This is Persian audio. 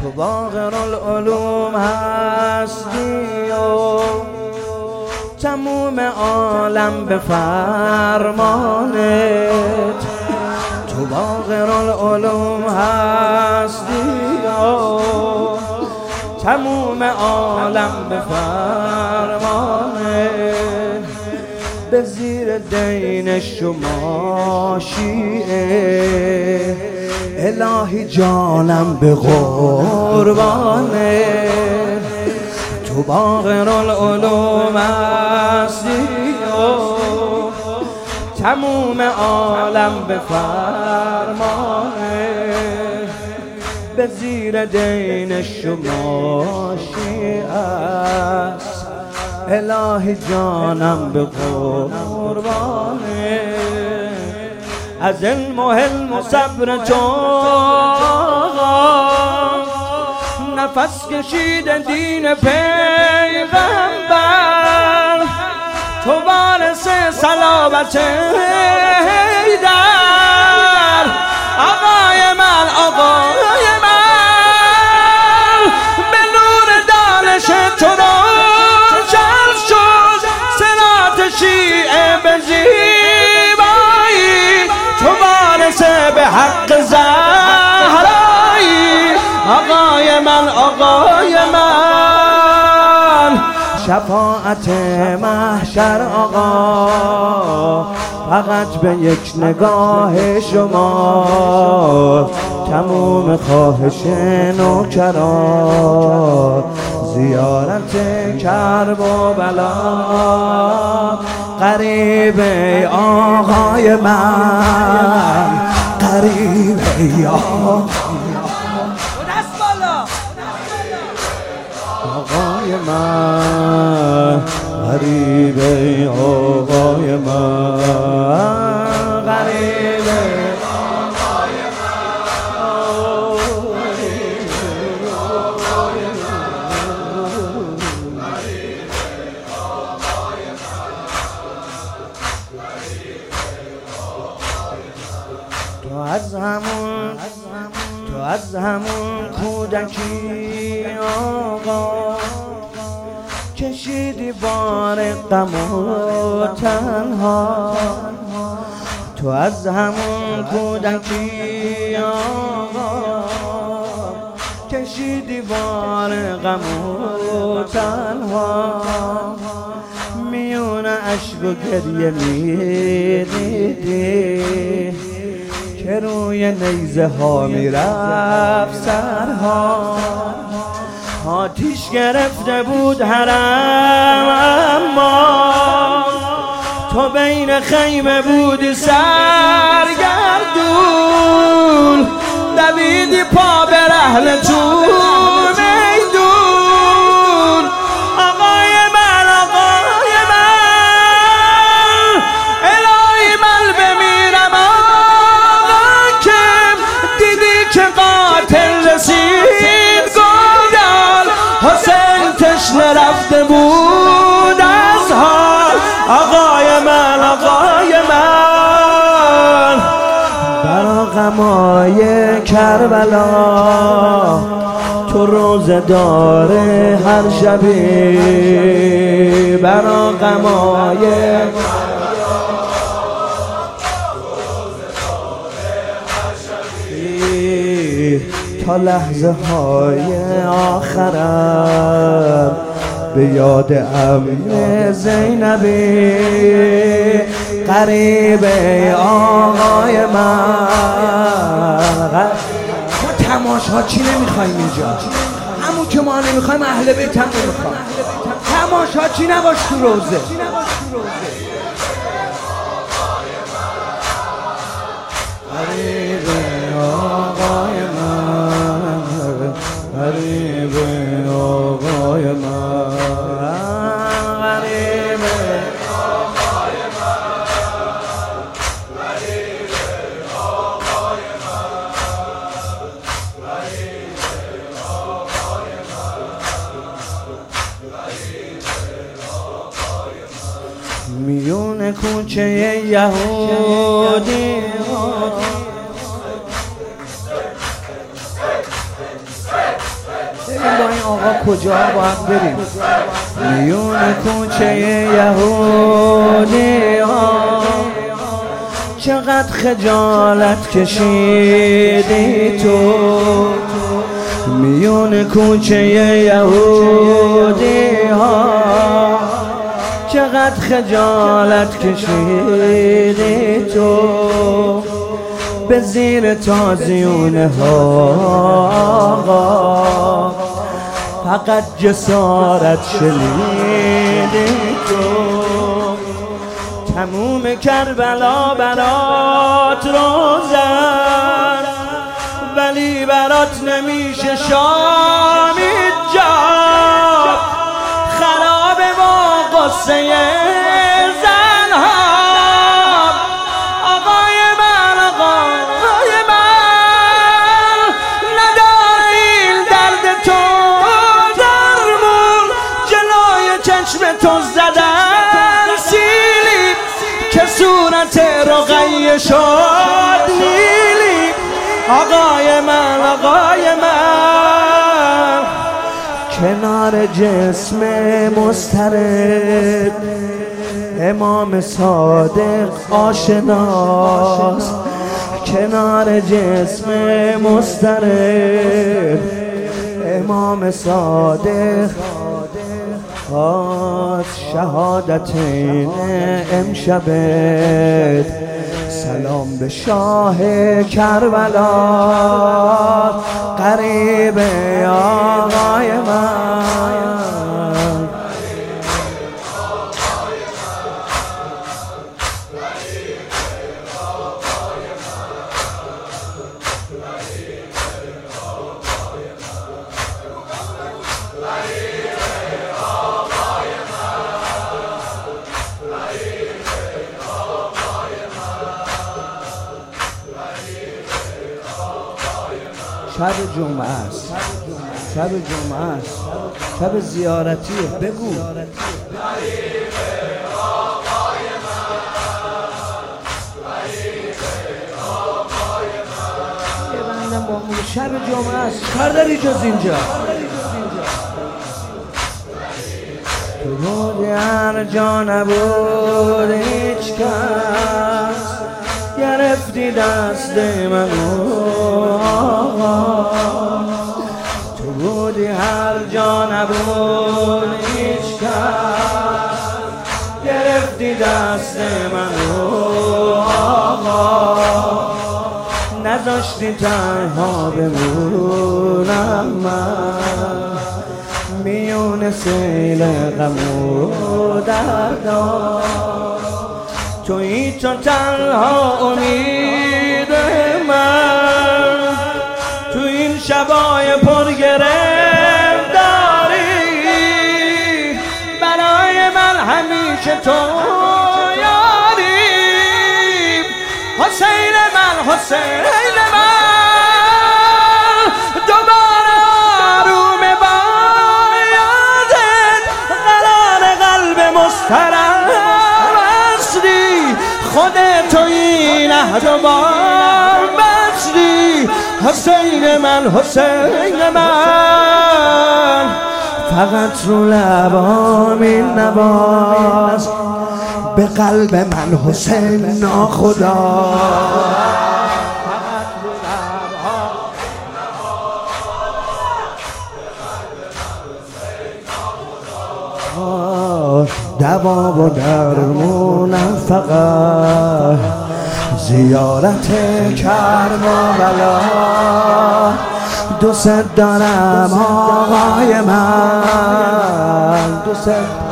تو باقرالعلوم هستی و تموم عالم به فرمانت. تو باقرالعلوم هستی و تموم عالم به فرمانت. به زیر دین شما شیعه الهی جانم به قربانه. تو باقرالعلوم هستی و تموم عالم به فرمانه. به زیر دین شما شیعه است الهی جانم به قربانه. از علم و حلم و صبر تو نفس کشیده دین پیغمبر. تو وارث صلابت حیدر. آقای من آقای من به نور دانش تو روشن شد صراط شیعه به زیبایی. تو وارث به حق زهرایی. آقای من آقای من شفاعت محشر آقا فقط به یک نگاه شما. تموم خواهش نوکران زیارت کرب و بلا. قریب آقای من قریب آقای من غریب آقای من غریب آقای من. تو از همون کودکی آقا کشیدی بار غم و تنها. تو از همون کودکی آقا کشیدی بار غم و تنها. میون اشک و گریه میدیدی که روی نیزه ها میرفت سرها. آتیش گرفته بود حرم اما تو بین خیمه بودی سرگردون. دویدی پا به رحل تو میدون. آقای من آقای من الهی من بمیرم آقا که دیدی که قاتل رسید گودال. حسین تشنه رفته بود از حال. آقای من آقای من برا غمای کربلا تو روزه داره هر شبی. برا غمای تا لحظه های آخرم به یاد عمه زینبی. قریب آقای من. ما تماشا چی نمیخوایم اینجا؟ همون که ما نمیخوایم اهل بیت هم نمیخوایم. تماشا چی نباش تو روزه. قریب آقای من قریب آقای من قریب آقای من قریب آقای من میون کوچه یهودی ببینیم با این آقا کجا باید بریم. میون کوچه یهودی ها چقدر خجالت کشیدی تو، میون کوچه یهودی ها چقدر خجالت کشیدی تو، به زیر تازیونه ها فقط جسارت شنیدی تو. تموم کربلا برات روزن ولی برات نمیشه شام جا، خرابه با قصه زنها. آقای من نداره این درد تو درمون، جلوی چشم تو زدن سیلی که صورت رقیه شد نیلی. آقای من کنار جسم مضطرب امام صادق آشناست، کنار جسم مضطرب امام صادق شهادتین امشبت. سلام به شاه کربلا قریب آقای من. شب جمعه است، شب جمعه است، شب زیارتیه. بگو شب جمعه است، کار داری جز اینجا؟ تو بود هر جا نبود هیچ کس، گرفتی دست منو. تو بودی هر جا نبود هیچ کس، گرفتی دست منو. نذاشتی تنها بمونم من میون سیل غم و دردا. تویی تو تنها امید من تو این شبای پرگرفتاری، برای من همیشه تو یاری. حسین من دوباره آروم با یادت، قرار قلب مضطرب اصلی خودت این عهد و بار بسری. حسین من فقط رو لبام این نواز، به قلب من حسین ناخدا. دوا و درمونم فقط زیارت کربلا. دوست دارم آقای من، دوست